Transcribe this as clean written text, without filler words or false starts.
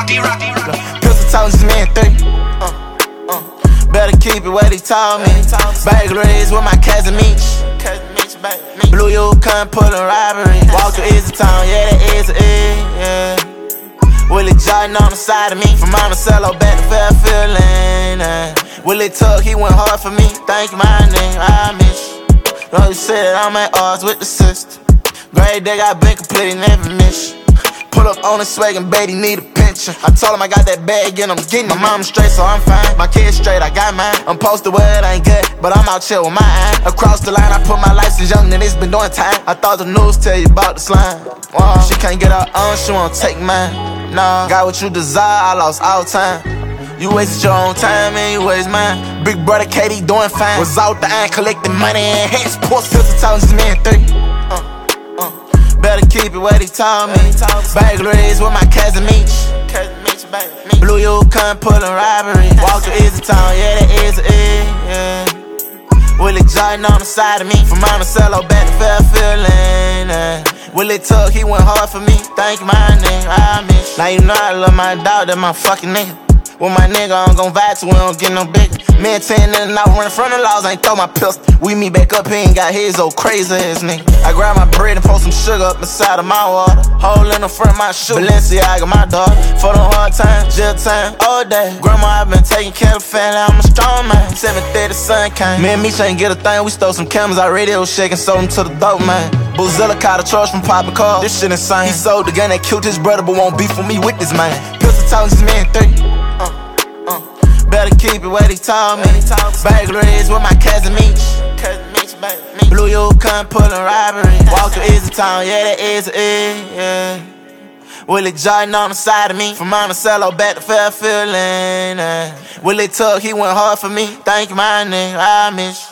Pistol talking to me in 3. Better keep it where they told me. Bagleries with my cousin Meech. Blue you couldn't pull a robbery. Walk to Easy Town, yeah, that is it, yeah. Willie Jordan on the side of me. From Monticello back to Fairfield Lane. Willie Tuck, he went hard for me. Thank you, my name, I miss you. Know you said I'm at odds with the sister. Grade day got been complete, never miss you. Pull up on the swag and baby need a pension. I told him I got that bag and I'm getting it. My mom straight, so I'm fine. My kids straight, I got mine. I'm posted where it ain't good, but I'm out chill with my eye. Across the line, I put my life since young and it's been doing time. I thought the news tell you about the slime. She can't get her own, she won't take mine. Nah, got what you desire, I lost all time. You wasted your own time and you waste mine. Big brother Katie doing fine. Was out the iron collecting money and hands. Poor sister talking to me in 3. Better keep it where they told me. Bagleries with my cousin Meech. Blue you couldn't pull a robbery. Walk to Easy Town, yeah, that is it, yeah. Willie Jordan on the side of me. From Monticello back to Fairfield Lane. Willie Tuck, he went hard for me. Thank you, my name, I miss you. Now you know I love my dog, that my fucking nigga. With my nigga, I'm gon' vibe to we don't get no bigger. Me and 10 and I running from the laws, I ain't throw my pistol. We meet back up, he ain't got his old crazy ass nigga. I grab my bread and pour some sugar up inside of my water. Hole in the front of my shoe, Balenciaga, my daughter. For the hard times, jail time, all day. Grandma, I been taking care of the family, I'm a strong man. 7:30, sun came. Me and Meech ain't get a thing, we stole some cameras, our radio shaking, sold them to the dope man. Bozilla caught a charge from Papa Carl, this shit insane. He sold the gun that killed his brother, but won't beef with me with this man. Pistol talking to me in 3. Better keep it where they told me. Bagleries with my cousin Meech. Blue you couldn't pull a robbery. Walk to Easy Town, yeah, that is it, yeah. Willie Jordan on the side of me. From Monticello back to Fairfield Lane. Willie Tuck, he went hard for me. Thank you, my name, I miss you.